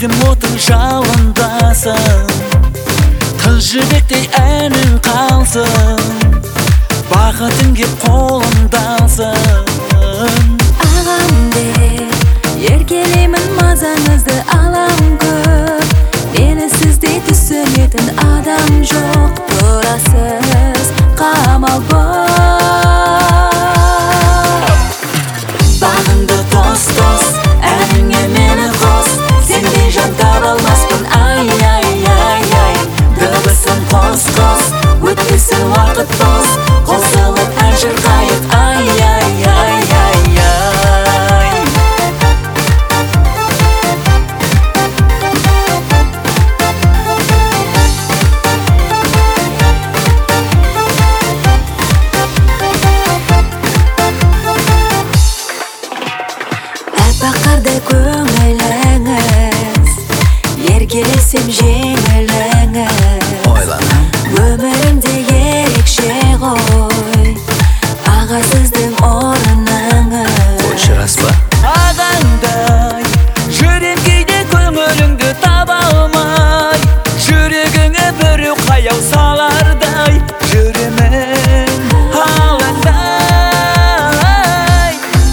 Жүрегім отың жалындасың, қыз жібектей әнің қалсын, бақытың кеп қолымдасың. Ағам деп еркелеймін, мазаңызды алам көп. Мені сіздей түсінетін адам жоқ, тұрасыз қамал боп. Бағыңды тос-тос, әніңе мені қос. Сендей жан таба алмаспын, ай-ай-ай-ай. Дыбысын қос-қос, өтпесін уақыт бос. Қосылып ән шырқайық, ай-ай-ай-ай-ай. Бақардай көңіліңіз, еркелесем жеңіліңіз. Өмірімде ерекше ғой, аға сіздің орныңыз. Қойшы рас па? Ағаңдай жүрем кейде көңіліңді таба алмай, жүрегіңе біреу қаяу салардай, жүремін алаңдай.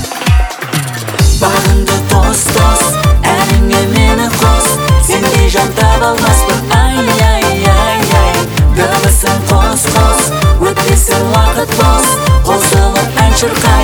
Бағыңды тос-тос, әніңе мені қос. Сендей жан таба алмаспын, ай-ай-ай-ай. Дыбысын қос-қос, өтпесін уақыт бос. Қосылып ән шырқайық.